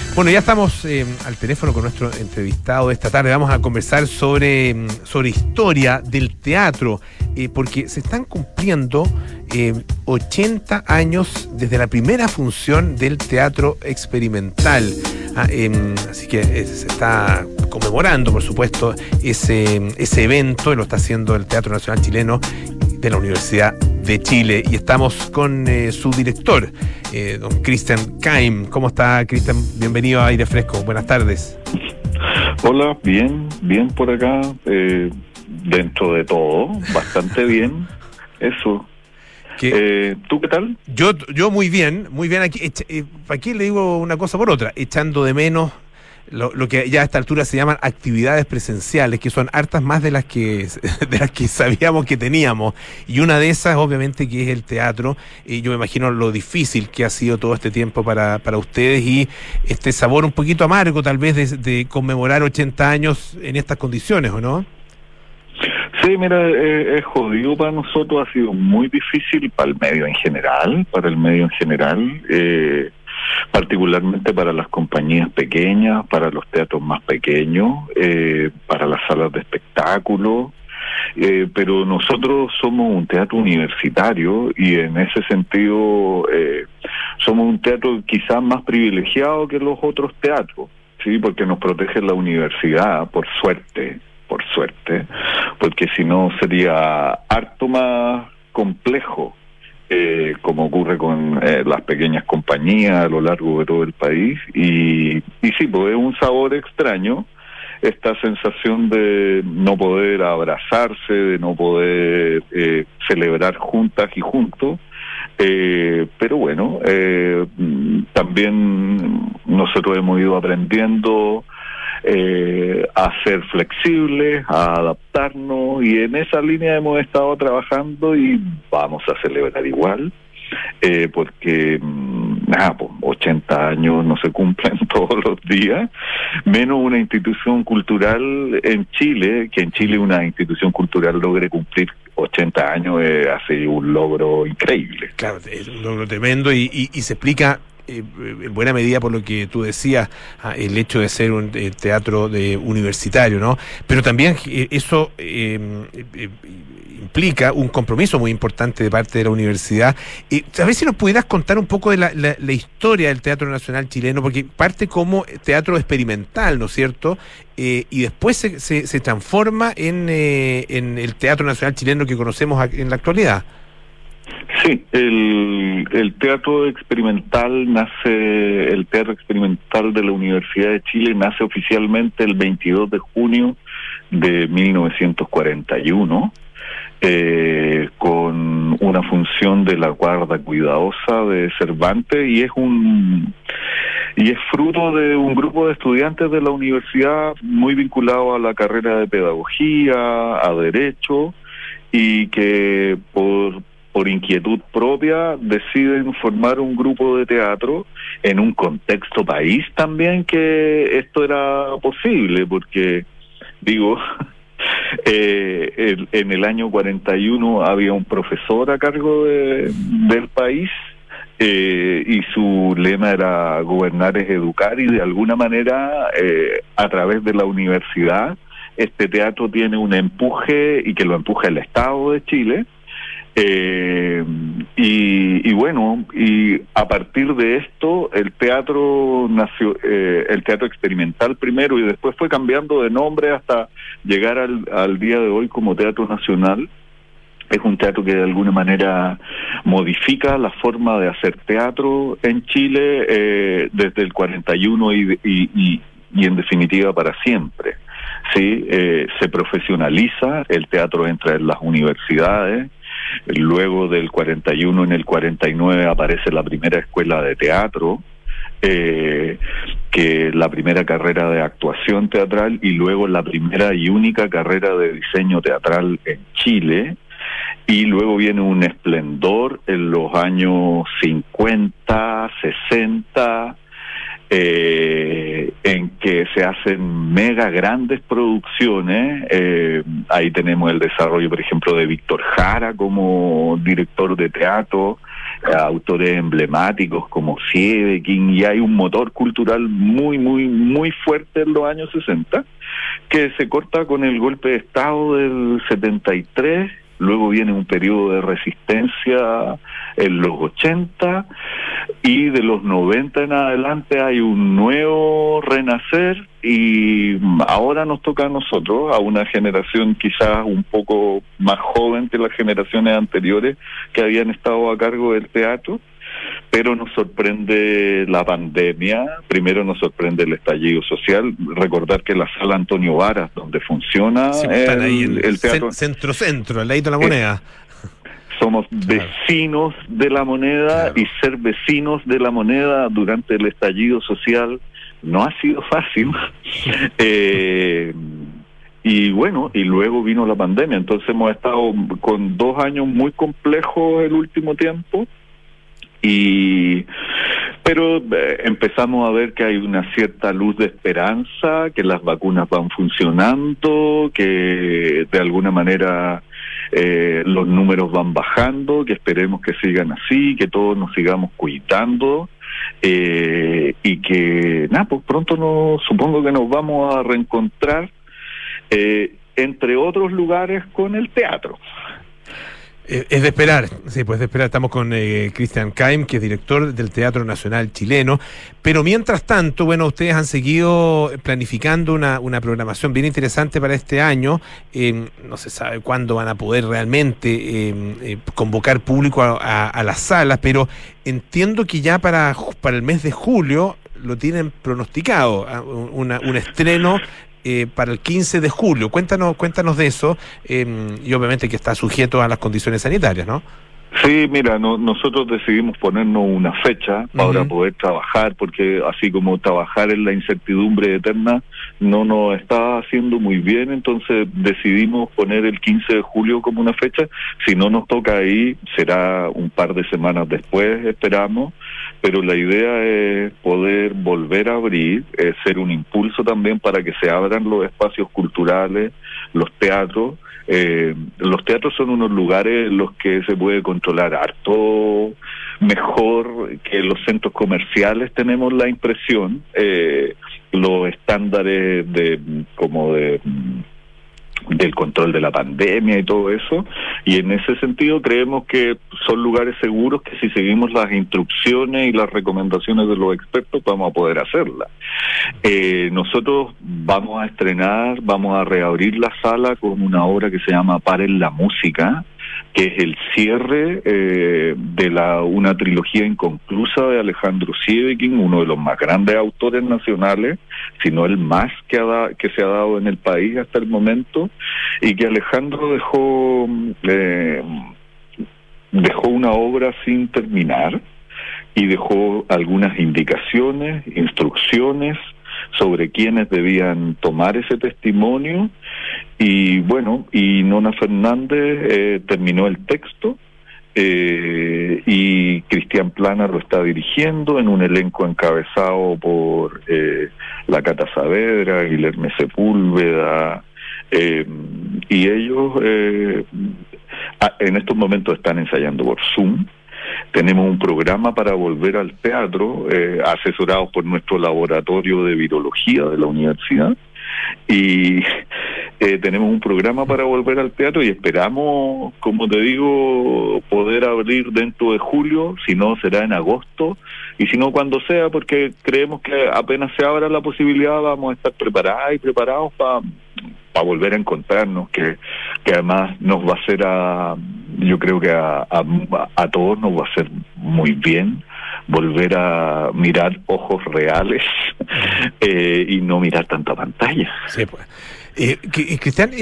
Bueno, ya estamos al teléfono con nuestro entrevistado de esta tarde. Vamos a conversar sobre historia del teatro, porque se están cumpliendo 80 años desde la primera función del teatro experimental. Así que se está conmemorando, por supuesto, ese evento. Lo está haciendo el Teatro Nacional Chileno de la Universidad de Chile, y estamos con su director, don Cristian Keim. ¿Cómo está, Cristian? Bienvenido a Aire Fresco. Buenas tardes. Hola, bien por acá, dentro de todo, bastante bien, eso. ¿Tú qué tal? Yo muy bien aquí. Aquí le digo una cosa por otra, echando de menos lo que ya a esta altura se llaman actividades presenciales, que son hartas más de las que sabíamos que teníamos, y una de esas obviamente que es el teatro. Yo me imagino lo difícil que ha sido todo este tiempo para ustedes, y este sabor un poquito amargo tal vez de conmemorar 80 años en estas condiciones, ¿o no? Sí, mira, es jodido para nosotros, ha sido muy difícil para el medio en general, particularmente para las compañías pequeñas, para los teatros más pequeños, para las salas de espectáculo, pero nosotros somos un teatro universitario, y en ese sentido somos un teatro quizás más privilegiado que los otros teatros, sí, porque nos protege la universidad, por suerte, porque si no sería harto más complejo, como ocurre con las pequeñas compañías a lo largo de todo el país. Y sí, pues es un sabor extraño, esta sensación de no poder abrazarse, de no poder celebrar juntas y juntos, pero bueno, también nosotros hemos ido aprendiendo a ser flexibles, a adaptarnos, y en esa línea hemos estado trabajando, y vamos a celebrar igual, porque 80 años no se cumplen todos los días, menos una institución cultural en Chile, que en Chile una institución cultural logre cumplir 80 años hace un logro increíble. Claro, es un logro tremendo, y se explica en buena medida por lo que tú decías, el hecho de ser un teatro universitario, ¿no? Pero también eso implica un compromiso muy importante de parte de la universidad. A ver si nos pudieras contar un poco de la historia del Teatro Nacional Chileno, porque parte como teatro experimental, ¿no es cierto? Y después se transforma en el Teatro Nacional Chileno que conocemos en la actualidad. Sí, el teatro experimental el teatro experimental de la Universidad de Chile nace oficialmente el 22 de junio de 1941, con una función de la guarda cuidadosa de Cervantes, y es fruto de un grupo de estudiantes de la universidad muy vinculado a la carrera de pedagogía, a derecho, y que por inquietud propia deciden formar un grupo de teatro en un contexto país también que esto era posible, porque digo, en el año 41 había un profesor a cargo del país, y su lema era gobernar es educar, y de alguna manera a través de la universidad este teatro tiene un empuje, y que lo empuja el Estado de Chile. Y bueno, y a partir de esto el teatro nació, el teatro experimental primero, y después fue cambiando de nombre hasta llegar al día de hoy como Teatro Nacional. Es un teatro que de alguna manera modifica la forma de hacer teatro en Chile desde el 41 y en definitiva para siempre. Sí, se profesionaliza, el teatro entra en las universidades. Luego del 41, en el 49 aparece la primera escuela de teatro, que es la primera carrera de actuación teatral, y luego la primera y única carrera de diseño teatral en Chile. Y luego viene un esplendor en los años 50, 60, en que se hacen mega grandes producciones. Ahí tenemos el desarrollo, por ejemplo, de Víctor Jara como director de teatro, autores emblemáticos como Sieveking, y hay un motor cultural muy fuerte en los años 60, que se corta con el golpe de Estado del 73. Luego viene un periodo de resistencia en los 80, y de los 90 en adelante hay un nuevo renacer, y ahora nos toca a nosotros, a una generación quizás un poco más joven que las generaciones anteriores que habían estado a cargo del teatro. Pero nos sorprende la pandemia, primero nos sorprende el estallido social. Recordar que la sala Antonio Varas, donde funciona el teatro, centro, al ladito de la Moneda. Somos vecinos de la Moneda, y ser vecinos de la Moneda durante el estallido social no ha sido fácil. Y bueno, y luego vino la pandemia, entonces hemos estado con 2 años muy complejos el último tiempo. Pero empezamos a ver que hay una cierta luz de esperanza, que las vacunas van funcionando, que de alguna manera los números van bajando, que esperemos que sigan así, que todos nos sigamos cuidando, y que pues pronto supongo que nos vamos a reencontrar, entre otros lugares, con el teatro. Es de esperar, sí, pues de esperar. Estamos con Cristian Keim, que es director del Teatro Nacional Chileno. Pero mientras tanto, bueno, ustedes han seguido planificando una programación bien interesante para este año. No se sabe cuándo van a poder realmente convocar público a las salas, pero entiendo que ya para el mes de julio lo tienen pronosticado, un estreno para el 15 de julio. Cuéntanos de eso, y obviamente que está sujeto a las condiciones sanitarias, ¿no? Sí, mira, nosotros decidimos ponernos una fecha para poder trabajar, porque así como trabajar en la incertidumbre eterna no nos está haciendo muy bien, entonces decidimos poner el 15 de julio como una fecha. Si no nos toca ahí, será un par de semanas después, esperamos, pero la idea es poder volver a abrir, ser un impulso también para que se abran los espacios culturales, los teatros. Los teatros son unos lugares en los que se puede controlar harto mejor que los centros comerciales, tenemos la impresión. Los estándares del control de la pandemia y todo eso, y en ese sentido creemos que son lugares seguros, que si seguimos las instrucciones y las recomendaciones de los expertos vamos a poder hacerla. Nosotros vamos a reabrir la sala con una obra que se llama Paren la Música, que es el cierre de una trilogía inconclusa de Alejandro Sieveking, uno de los más grandes autores nacionales, si no el más que se ha dado en el país hasta el momento, y que Alejandro dejó una obra sin terminar, y dejó algunas indicaciones, instrucciones sobre quiénes debían tomar ese testimonio. Y bueno, y Nona Fernández terminó el texto, y Cristian Plana lo está dirigiendo en un elenco encabezado por la Cata Saavedra, Guilherme Sepúlveda, y ellos en estos momentos están ensayando por Zoom. Tenemos un programa para volver al teatro, asesorados por nuestro laboratorio de virología de la universidad, y tenemos un programa para volver al teatro, y esperamos, como te digo, poder abrir dentro de julio. Si no, será en agosto, y si no, cuando sea, porque creemos que apenas se abra la posibilidad vamos a estar preparadas y preparados para volver a encontrarnos, que además nos va a hacer yo creo que a todos nos va a hacer muy bien volver a mirar ojos reales, y no mirar tanta pantalla. Sí, pues. Cristian,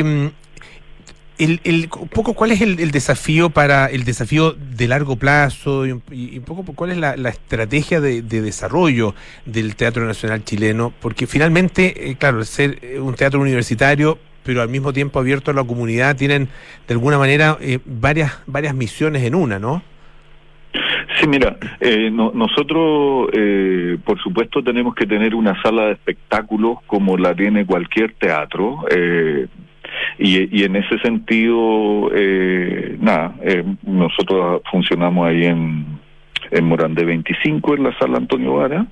un poco cuál es el desafío de largo plazo, y un poco cuál es la estrategia de desarrollo del Teatro Nacional Chileno, porque finalmente, claro, ser un teatro universitario pero al mismo tiempo abierto a la comunidad, tienen de alguna manera varias misiones en una, ¿no? Sí, mira, nosotros por supuesto tenemos que tener una sala de espectáculos como la tiene cualquier teatro, Y en ese sentido, nosotros funcionamos ahí en Morandé 25, en la sala Antonio Vara,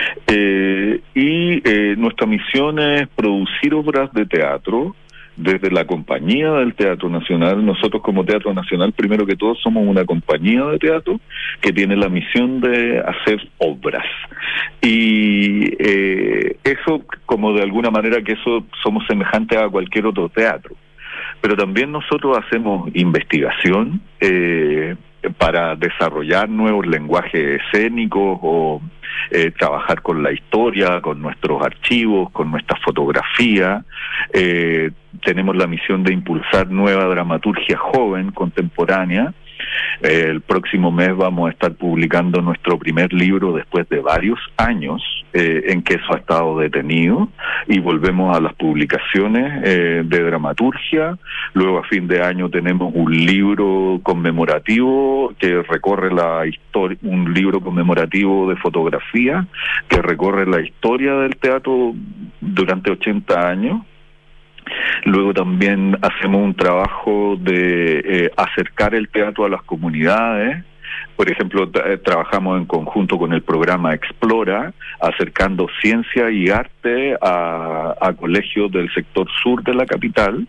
y nuestra misión es producir obras de teatro desde la compañía del Teatro Nacional. Nosotros como Teatro Nacional, primero que todo, somos una compañía de teatro que tiene la misión de hacer obras. Y eso, como de alguna manera que eso somos semejantes a cualquier otro teatro. Pero también nosotros hacemos investigación para desarrollar nuevos lenguajes escénicos o trabajar con la historia, con nuestros archivos, con nuestra fotografía. Tenemos la misión de impulsar nueva dramaturgia joven, contemporánea. El próximo mes vamos a estar publicando nuestro primer libro después de varios años en que eso ha estado detenido, y volvemos a las publicaciones de dramaturgia. Luego a fin de año tenemos un libro conmemorativo que recorre la historia, un libro conmemorativo de fotografía que recorre la historia del teatro durante 80 años. Luego también hacemos un trabajo de acercar el teatro a las comunidades. Por ejemplo, trabajamos en conjunto con el programa Explora, acercando ciencia y arte a colegios del sector sur de la capital.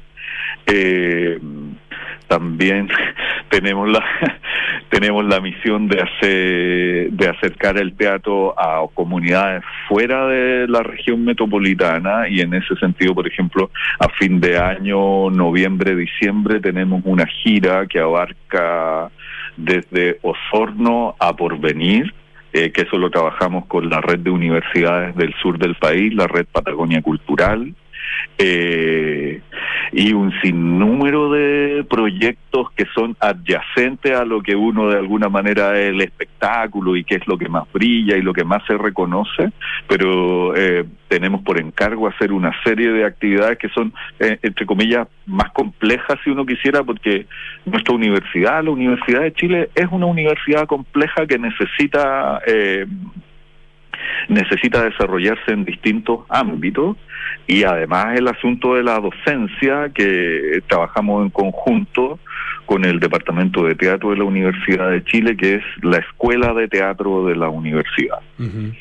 También tenemos la misión de acercar el teatro a comunidades fuera de la región metropolitana, y en ese sentido, por ejemplo, a fin de año, noviembre, diciembre, tenemos una gira que abarca desde Osorno a Porvenir, que eso lo trabajamos con la red de universidades del sur del país, la red Patagonia Cultural, y un sinnúmero de proyectos que son adyacentes a lo que uno de alguna manera es el espectáculo y que es lo que más brilla y lo que más se reconoce, pero tenemos por encargo hacer una serie de actividades que son, entre comillas, más complejas si uno quisiera, porque nuestra universidad, la Universidad de Chile, es una universidad compleja que necesita desarrollarse en distintos ámbitos, y además el asunto de la docencia, que trabajamos en conjunto con el Departamento de Teatro de la Universidad de Chile, que es la Escuela de Teatro de la universidad. Uh-huh.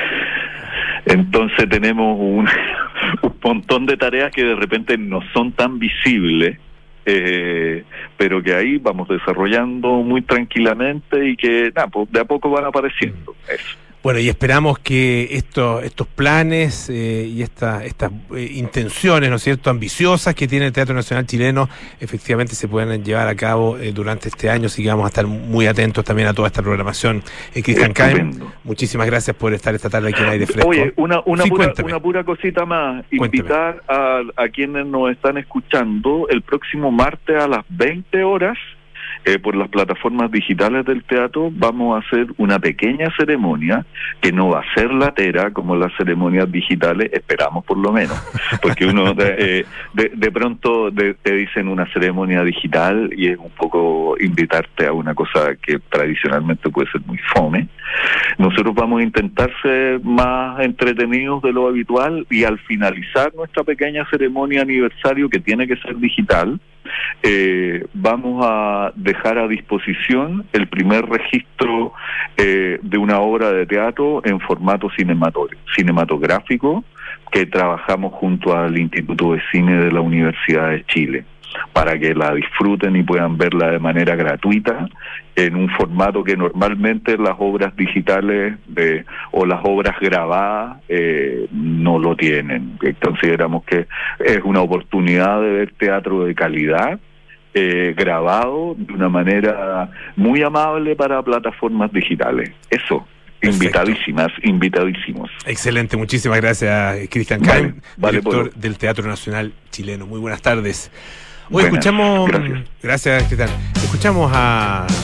Entonces tenemos un montón de tareas que de repente no son tan visibles, pero que ahí vamos desarrollando muy tranquilamente y que de a poco van apareciendo. Eso. Bueno, y esperamos que estos planes y estas intenciones, ¿no es cierto?, ambiciosas que tiene el Teatro Nacional Chileno, efectivamente se puedan llevar a cabo durante este año, así que vamos a estar muy atentos también a toda esta programación. Cristian Caem, muchísimas gracias por estar esta tarde aquí en Aire Fresco. Oye, una pura cosita más. Cuéntame. Invitar a quienes nos están escuchando el próximo martes a las 20 horas, por las plataformas digitales del teatro, vamos a hacer una pequeña ceremonia que no va a ser latera como las ceremonias digitales, esperamos por lo menos, porque uno de pronto te dicen una ceremonia digital y es un poco invitarte a una cosa que tradicionalmente puede ser muy fome. Nosotros vamos a intentar ser más entretenidos de lo habitual, y al finalizar nuestra pequeña ceremonia aniversario, que tiene que ser digital, vamos a dejar a disposición el primer registro de una obra de teatro en formato cinematográfico que trabajamos junto al Instituto de Cine de la Universidad de Chile, para que la disfruten y puedan verla de manera gratuita en un formato que normalmente las obras digitales o las obras grabadas no lo tienen. Consideramos que es una oportunidad de ver teatro de calidad grabado de una manera muy amable para plataformas digitales. Eso. Invitadísimos. Excelente, muchísimas gracias, Cristian Caem, director del Teatro Nacional Chileno. Muy buenas tardes. Hoy escuchamos, gracias Cristian, escuchamos a